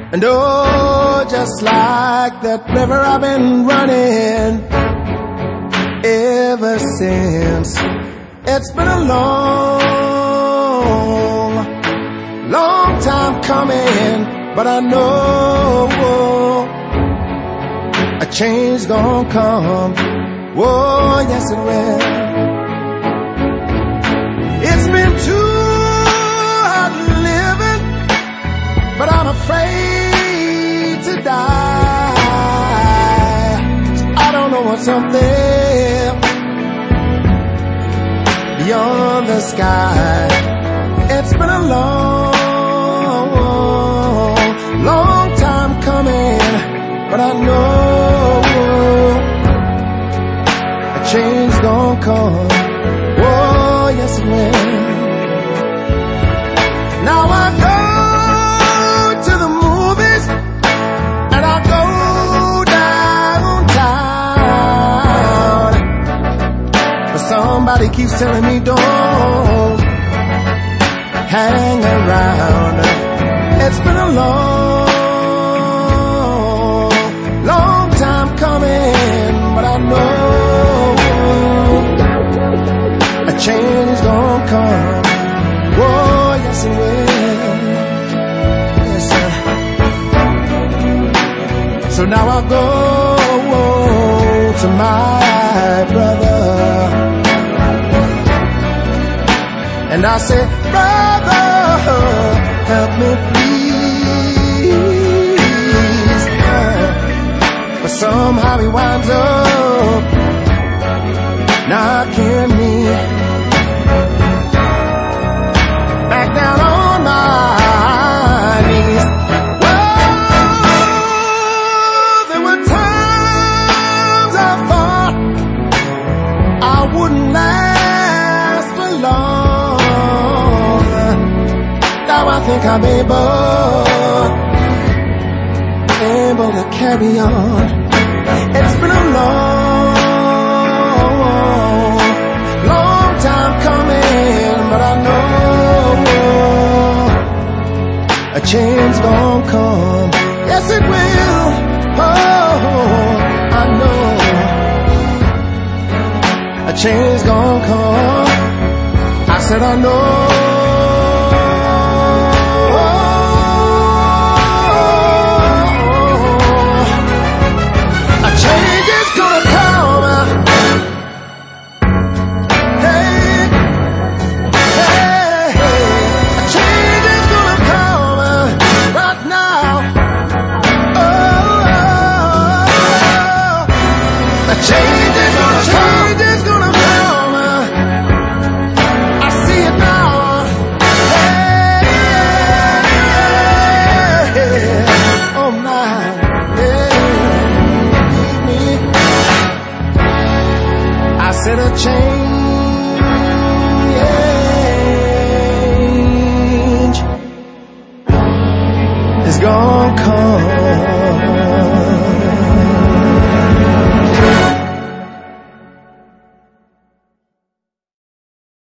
And oh, just like that river I've been running ever since. It's been a long, long time coming, but I know a change gonna come. Oh, yes it will. It's been too hard living, but I'm afraid to die. I don't know what's up there beyond the sky. It's been a long, long time coming, but I know a change gonna come. Oh, yes it will. Now I go to the movies and I go downtown, but somebody keeps telling me don't hang around. It's been a long, long time coming, but I know a change gonna come. Oh, yes it will. Yes, sir. So now I go to my brother and I say, brother, help me please. But somehow he winds up knocking me back down on my knees. Well, there were times I thought I wouldn't last for long. Now I think I'm able to carry on. It's been a long, long time coming, but I know a change gonna come. Yes it will. Oh, I know a change gonna come. I said I know